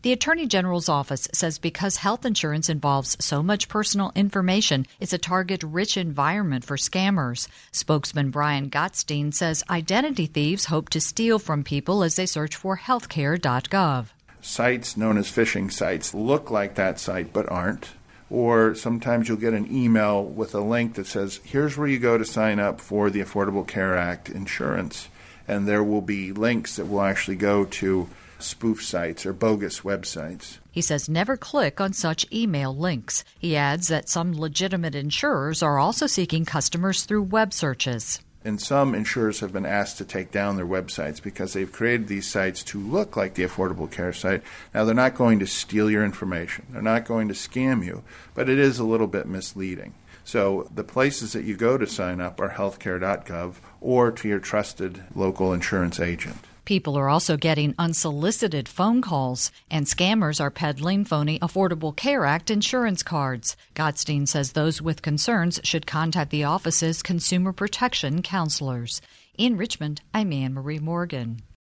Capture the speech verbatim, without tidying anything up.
The Attorney General's office says because health insurance involves so much personal information, it's a target-rich environment for scammers. Spokesman Brian Gottstein says identity thieves hope to steal from people as they search for healthcare dot gov. Sites known as phishing sites look like that site but aren't. Or sometimes you'll get an email with a link that says, here's where you go to sign up for the Affordable Care Act insurance. And there will be links that will actually go to spoof sites or bogus websites. He says never click on such email links. He adds that some legitimate insurers are also seeking customers through web searches. And some insurers have been asked to take down their websites because they've created these sites to look like the Affordable Care site. Now, they're not going to steal your information. They're not going to scam you, but it is a little bit misleading. So the places that you go to sign up are healthcare dot gov or to your trusted local insurance agent. People are also getting unsolicited phone calls, and scammers are peddling phony Affordable Care Act insurance cards. Gottstein says those with concerns should contact the office's consumer protection counselors. In Richmond, I'm Anne Marie Morgan.